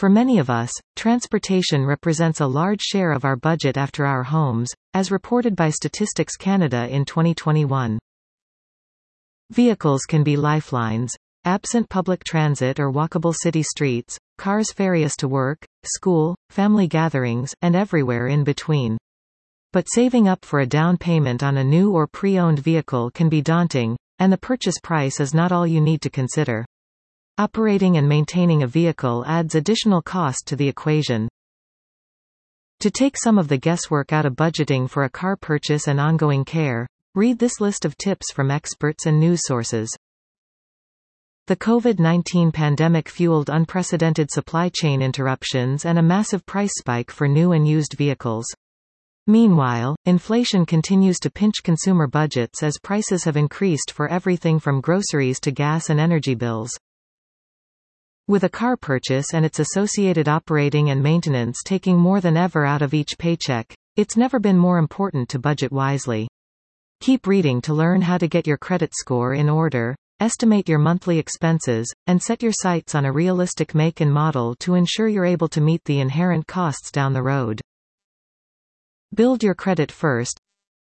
For many of us, transportation represents a large share of our budget after our homes, as reported by Statistics Canada in 2021. Vehicles can be lifelines. Absent public transit or walkable city streets, cars ferry us to work, school, family gatherings, and everywhere in between. But saving up for a down payment on a new or pre-owned vehicle can be daunting, and the purchase price is not all you need to consider. Operating and maintaining a vehicle adds additional cost to the equation. To take some of the guesswork out of budgeting for a car purchase and ongoing care, read this list of tips from experts and news sources. The COVID-19 pandemic fueled unprecedented supply chain interruptions and a massive price spike for new and used vehicles. Meanwhile, inflation continues to pinch consumer budgets as prices have increased for everything from groceries to gas and energy bills. With a car purchase and its associated operating and maintenance taking more than ever out of each paycheck, it's never been more important to budget wisely. Keep reading to learn how to get your credit score in order, estimate your monthly expenses, and set your sights on a realistic make and model to ensure you're able to meet the inherent costs down the road. Build your credit first.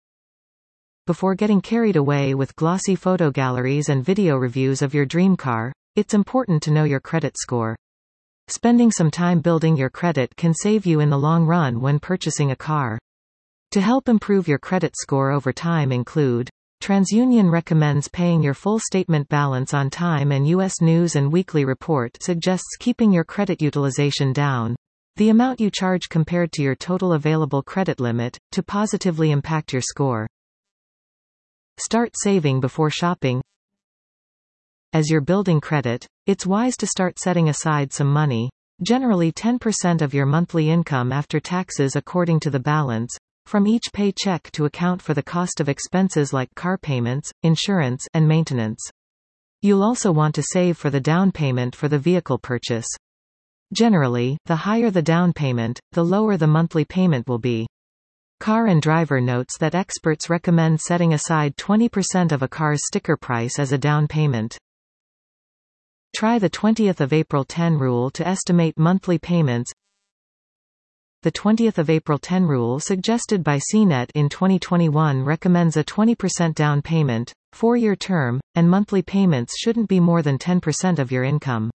Before getting carried away with glossy photo galleries and video reviews of your dream car, it's important to know your credit score. Spending some time building your credit can save you in the long run when purchasing a car. To help improve your credit score over time include: TransUnion recommends paying your full statement balance on time, and U.S. News and Weekly Report suggests keeping your credit utilization down, the amount you charge compared to your total available credit limit, to positively impact your score. Start saving before shopping. As you're building credit, it's wise to start setting aside some money, generally 10% of your monthly income after taxes according to the balance, from each paycheck to account for the cost of expenses like car payments, insurance, and maintenance. You'll also want to save for the down payment for the vehicle purchase. Generally, the higher the down payment, the lower the monthly payment will be. Car and Driver notes that experts recommend setting aside 20% of a car's sticker price as a down payment. Try the 20th of April 10 rule to estimate monthly payments. The 20th of April 10 rule suggested by CNET in 2021 recommends a 20% down payment, 4-year term, and monthly payments shouldn't be more than 10% of your income.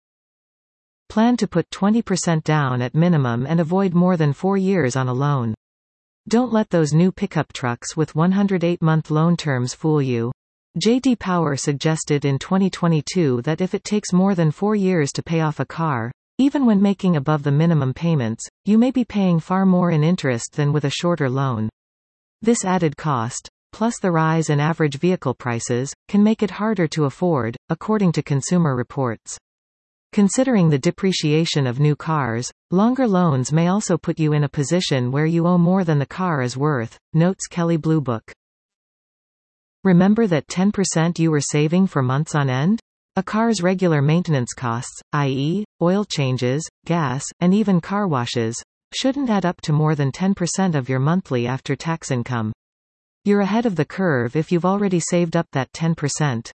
Plan to put 20% down at minimum and avoid more than 4 years on a loan. Don't let those new pickup trucks with 108-month loan terms fool you. J.D. Power suggested in 2022 that if it takes more than 4 years to pay off a car, even when making above the minimum payments, you may be paying far more in interest than with a shorter loan. This added cost, plus the rise in average vehicle prices, can make it harder to afford, according to Consumer Reports. Considering the depreciation of new cars, longer loans may also put you in a position where you owe more than the car is worth, notes Kelley Blue Book. Remember that 10% you were saving for months on end? A car's regular maintenance costs, i.e., oil changes, gas, and even car washes, shouldn't add up to more than 10% of your monthly after-tax income. You're ahead of the curve if you've already saved up that 10%.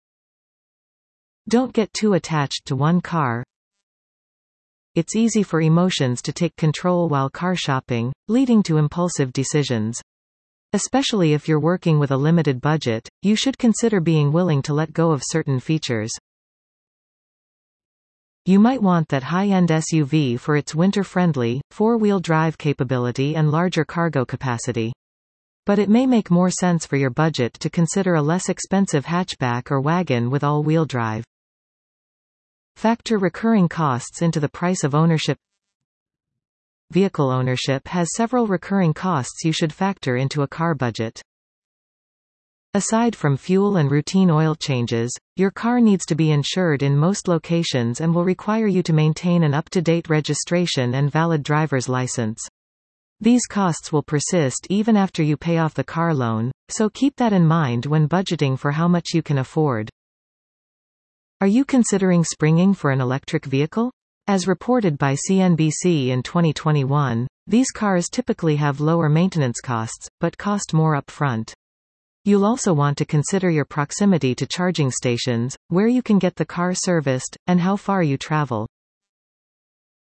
Don't get too attached to one car. It's easy for emotions to take control while car shopping, leading to impulsive decisions. Especially if you're working with a limited budget, you should consider being willing to let go of certain features. You might want that high-end SUV for its winter-friendly, 4-wheel drive capability and larger cargo capacity. But it may make more sense for your budget to consider a less expensive hatchback or wagon with all-wheel drive. Factor recurring costs into the price of ownership. Vehicle ownership has several recurring costs you should factor into a car budget. Aside from fuel and routine oil changes, your car needs to be insured in most locations and will require you to maintain an up-to-date registration and valid driver's license. These costs will persist even after you pay off the car loan, so keep that in mind when budgeting for how much you can afford. Are you considering springing for an electric vehicle? As reported by CNBC in 2021, these cars typically have lower maintenance costs, but cost more upfront. You'll also want to consider your proximity to charging stations, where you can get the car serviced, and how far you travel.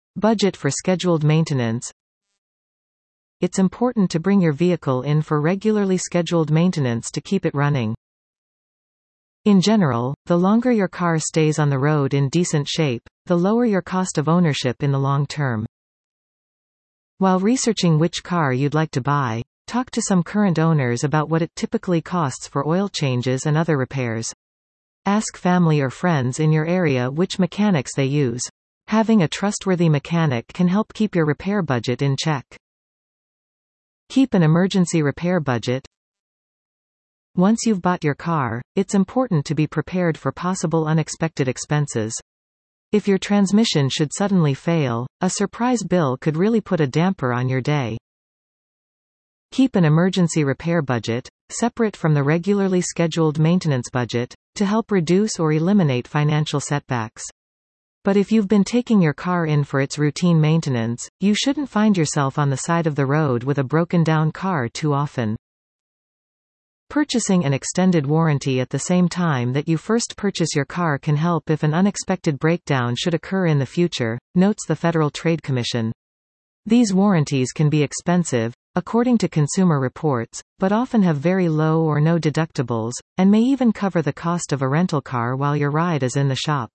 Budget for scheduled maintenance. It's important to bring your vehicle in for regularly scheduled maintenance to keep it running. In general, the longer your car stays on the road in decent shape, the lower your cost of ownership in the long term. While researching which car you'd like to buy, talk to some current owners about what it typically costs for oil changes and other repairs. Ask family or friends in your area which mechanics they use. Having a trustworthy mechanic can help keep your repair budget in check. Keep an emergency repair budget. Once you've bought your car, it's important to be prepared for possible unexpected expenses. If your transmission should suddenly fail, a surprise bill could really put a damper on your day. Keep an emergency repair budget, separate from the regularly scheduled maintenance budget, to help reduce or eliminate financial setbacks. But if you've been taking your car in for its routine maintenance, you shouldn't find yourself on the side of the road with a broken-down car too often. Purchasing an extended warranty at the same time that you first purchase your car can help if an unexpected breakdown should occur in the future, notes the Federal Trade Commission. These warranties can be expensive, according to Consumer Reports, but often have very low or no deductibles, and may even cover the cost of a rental car while your ride is in the shop.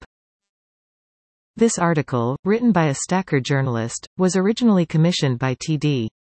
This article, written by a Stacker journalist, was originally commissioned by TD.